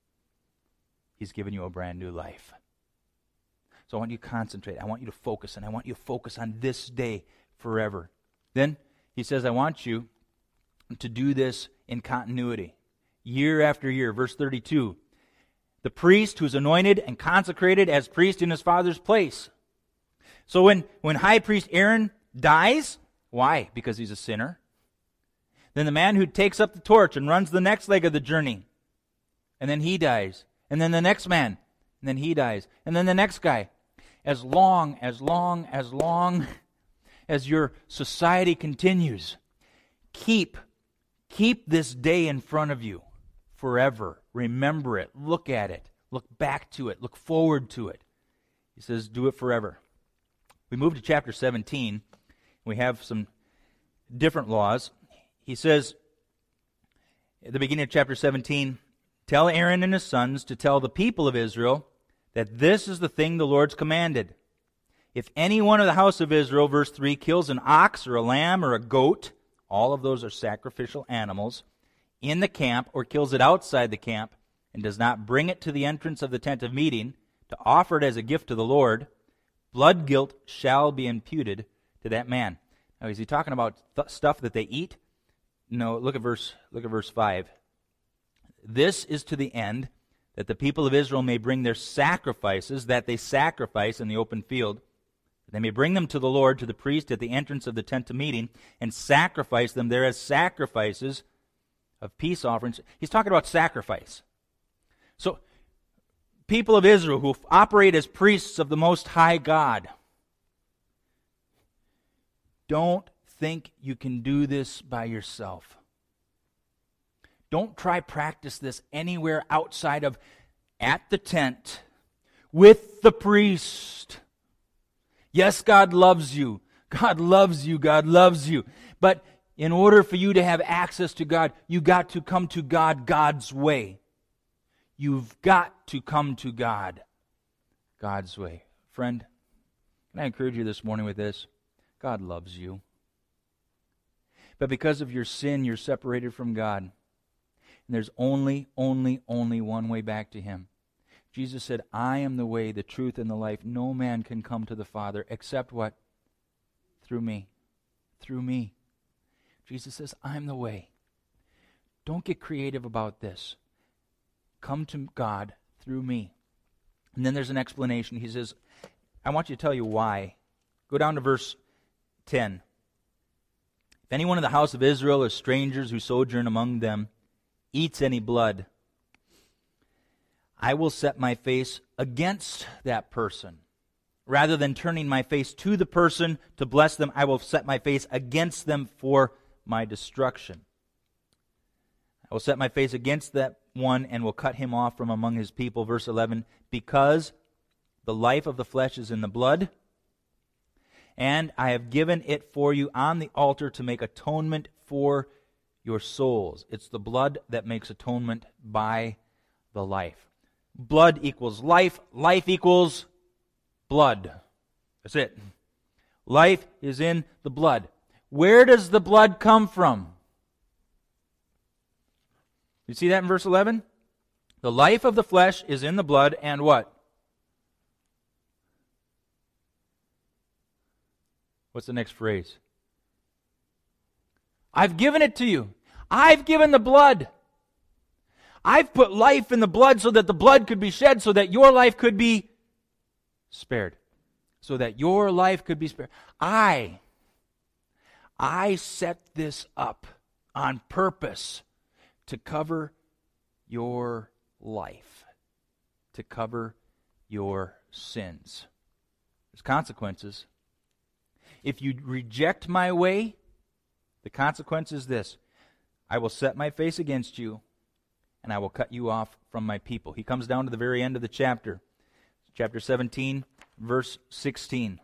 He's given you a brand new life. So I want you to concentrate. I want you to focus, and I want you to focus on this day forever. Then He says, I want you to do this in continuity, year after year. Verse thirty-two, the priest who is anointed and consecrated as priest in his father's place. So when, when high priest Aaron dies, why? Because he's a sinner. Then the man who takes up the torch and runs the next leg of the journey, and then he dies. And then the next man, and then he dies. And then the next guy. As long, as long, as long as your society continues, keep, keep this day in front of you forever. Remember it. Look at it. Look back to it. Look forward to it. He says, do it forever. We move to chapter seventeen. We have some different laws. He says, at the beginning of chapter seventeen, tell Aaron and his sons to tell the people of Israel that this is the thing the Lord's commanded. If any one of the house of Israel, verse three, kills an ox or a lamb or a goat, all of those are sacrificial animals, in the camp or kills it outside the camp and does not bring it to the entrance of the tent of meeting to offer it as a gift to the Lord, blood guilt shall be imputed to that man. Now, is he talking about th- stuff that they eat? No, look at verse, look at verse five. This is to the end that the people of Israel may bring their sacrifices that they sacrifice in the open field. They may bring them to the Lord, to the priest at the entrance of the tent of meeting, and sacrifice them there as sacrifices of peace offerings. He's talking about sacrifice. So, people of Israel who operate as priests of the Most High God, don't think you can do this by yourself. Don't try practice this anywhere outside of at the tent with the priest. Yes, God loves you. God loves you. God loves you. But in order for you to have access to God, you got to come to God God's way. You've got to come to God God's way. Friend, can I encourage you this morning with this? God loves you. But because of your sin, you're separated from God. And there's only, only, only one way back to Him. Jesus said, I am the way, the truth, and the life. No man can come to the Father except what? Through me. Through me. Jesus says, I'm the way. Don't get creative about this. Come to God through me. And then there's an explanation. He says, I want you to tell you why. Go down to verse ten. If anyone in the house of Israel or strangers who sojourn among them eats any blood, I will set my face against that person. Rather than turning my face to the person to bless them, I will set my face against them for my destruction. I will set my face against that one and will cut him off from among his people. Verse eleven, because the life of the flesh is in the blood, and I have given it for you on the altar to make atonement for your souls. It's the blood that makes atonement by the life. Blood equals life. Life equals blood. That's it. Life is in the blood. Where does the blood come from? You see that in verse eleven? The life of the flesh is in the blood, and what? What's the next phrase? I've given it to you. I've given the blood. I've put life in the blood so that the blood could be shed, so that your life could be spared. So that your life could be spared. I, I set this up on purpose to cover your life, to cover your sins. There's consequences. If you reject my way, the consequence is this: I will set my face against you, and I will cut you off from my people. He comes down to the very end of the chapter. Chapter seventeen, verse sixteen.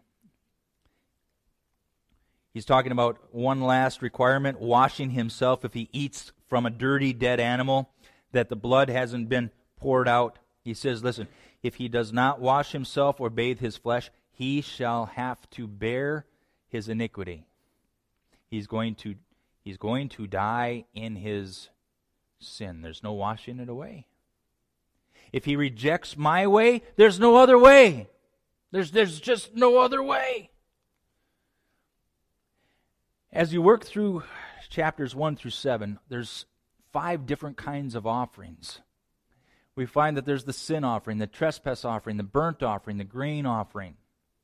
He's talking about one last requirement, washing himself if he eats from a dirty, dead animal, that the blood hasn't been poured out. He says, listen, if he does not wash himself or bathe his flesh, he shall have to bear his iniquity. He's going to, he's going to die in his sin. There's no washing it away. If he rejects my way, there's no other way. There's, there's just no other way. As you work through chapters one through seven, there's five different kinds of offerings. We find that there's the sin offering, the trespass offering, the burnt offering, the grain offering.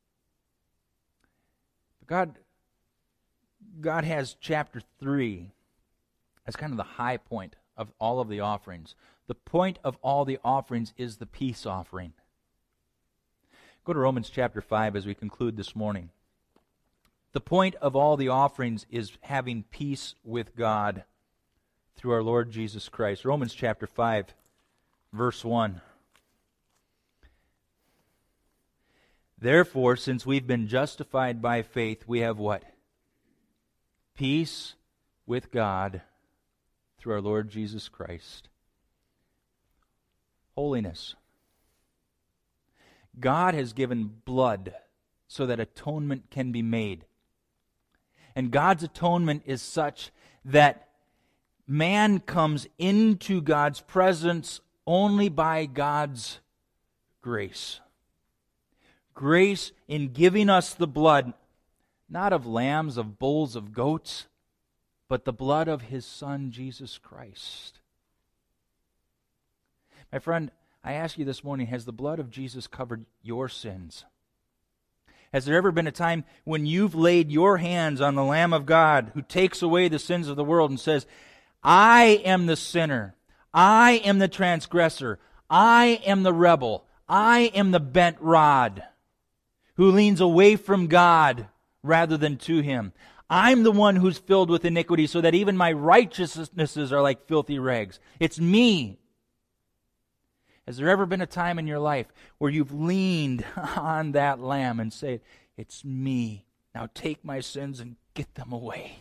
God, God has chapter three as kind of the high point of all of the offerings. The point of all the offerings is the peace offering. Go to Romans chapter five as we conclude this morning. The point of all the offerings is having peace with God through our Lord Jesus Christ. Romans chapter five, verse one. Therefore, since we've been justified by faith, we have what? Peace with God through our Lord Jesus Christ. Holiness. God has given blood so that atonement can be made. And God's atonement is such that man comes into God's presence only by God's grace. Grace in giving us the blood, not of lambs, of bulls, of goats, but the blood of His Son, Jesus Christ. My friend, I ask you this morning, has the blood of Jesus covered your sins? Has there ever been a time when you've laid your hands on the Lamb of God who takes away the sins of the world and says, I am the sinner, I am the transgressor, I am the rebel, I am the bent rod who leans away from God rather than to Him. I'm the one who's filled with iniquity so that even my righteousnesses are like filthy rags. It's me. Has there ever been a time in your life where you've leaned on that Lamb and said, it's me. Now take my sins and get them away.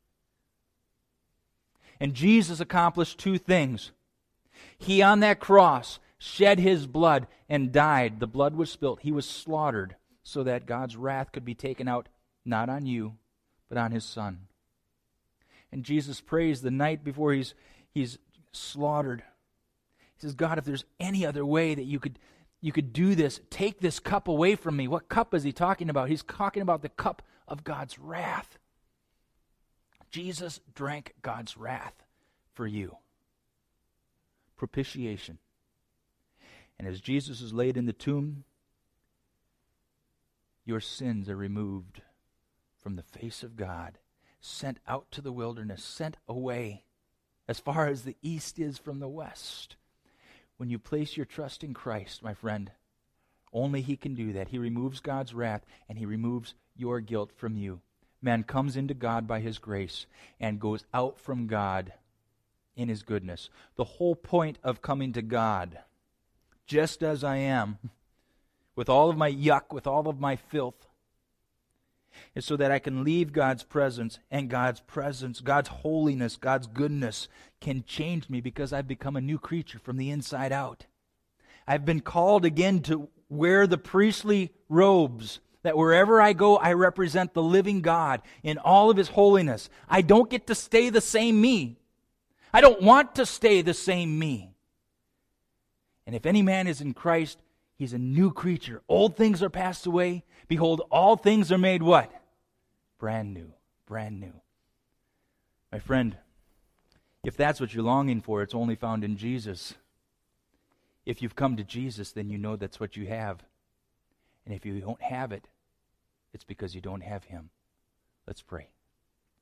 And Jesus accomplished two things. He on that cross shed His blood and died. The blood was spilt. He was slaughtered so that God's wrath could be taken out, not on you, but on His Son. And Jesus prays the night before he's, he's slaughtered. He says, God, if there's any other way that you could you could do this, take this cup away from me. What cup is He talking about? He's talking about the cup of God's wrath. Jesus drank God's wrath for you. Propitiation. And as Jesus is laid in the tomb, your sins are removed from the face of God, sent out to the wilderness, sent away as far as the east is from the west. When you place your trust in Christ, my friend, only He can do that. He removes God's wrath and He removes your guilt from you. Man comes into God by His grace and goes out from God in His goodness. The whole point of coming to God, just as I am, with all of my yuck, with all of my filth, is so that I can leave God's presence, and God's presence, God's holiness, God's goodness can change me because I've become a new creature from the inside out. I've been called again to wear the priestly robes, that wherever I go, I represent the living God in all of His holiness. I don't get to stay the same me. I don't want to stay the same me. And if any man is in Christ, he's a new creature. Old things are passed away. Behold, all things are made what? Brand new. Brand new. My friend, if that's what you're longing for, it's only found in Jesus. If you've come to Jesus, then you know that's what you have. And if you don't have it, it's because you don't have Him. Let's pray.